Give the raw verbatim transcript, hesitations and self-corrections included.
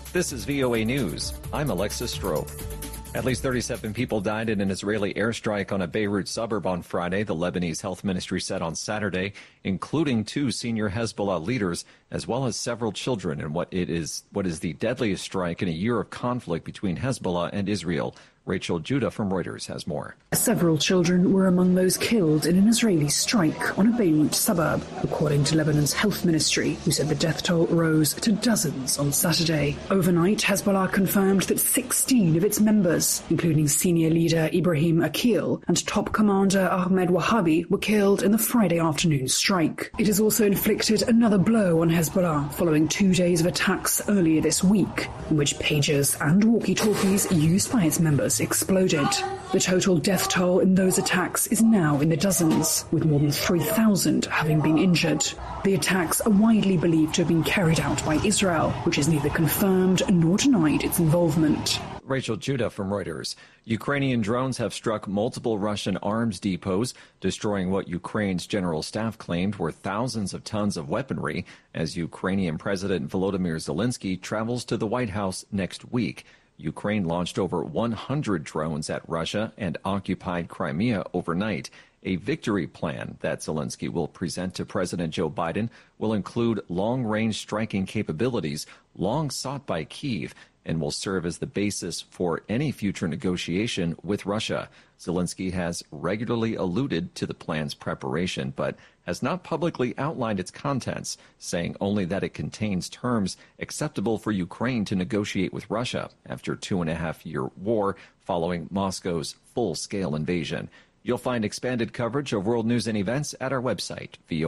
This is V O A News. I'm Alexis Strope. At least thirty-seven people died in an Israeli airstrike on a Beirut suburb on Friday, the Lebanese health ministry said on Saturday, including two senior Hezbollah leaders, as well as several children in what it is what is the deadliest strike in a year of conflict between Hezbollah and Israel. Rachel Judah from Reuters has more. Several children were among those killed in an Israeli strike on a Beirut suburb, according to Lebanon's health ministry, who said the death toll rose to dozens on Saturday. Overnight, Hezbollah confirmed that sixteen of its members, including senior leader Ibrahim Akil and top commander Ahmed Wahabi, were killed in the Friday afternoon strike. It has also inflicted another blow on Hezbollah following two days of attacks earlier this week, in which pagers and walkie-talkies used by its members exploded. The total death toll in those attacks is now in the dozens, with more than three thousand having been injured. The attacks are widely believed to have been carried out by Israel, which has neither confirmed nor denied its involvement. Rachel Judah from Reuters. Ukrainian drones have struck multiple Russian arms depots, destroying what Ukraine's general staff claimed were thousands of tons of weaponry, as Ukrainian President Volodymyr Zelensky travels to the White House next week. Ukraine launched over one hundred drones at Russia and occupied Crimea overnight. A victory plan that Zelensky will present to President Joe Biden will include long-range striking capabilities long sought by Kyiv and will serve as the basis for any future negotiation with Russia. Zelensky has regularly alluded to the plan's preparation, but has not publicly outlined its contents, saying only that it contains terms acceptable for Ukraine to negotiate with Russia after a two-and-a-half-year war following Moscow's full-scale invasion. You'll find expanded coverage of world news and events at our website, V O A.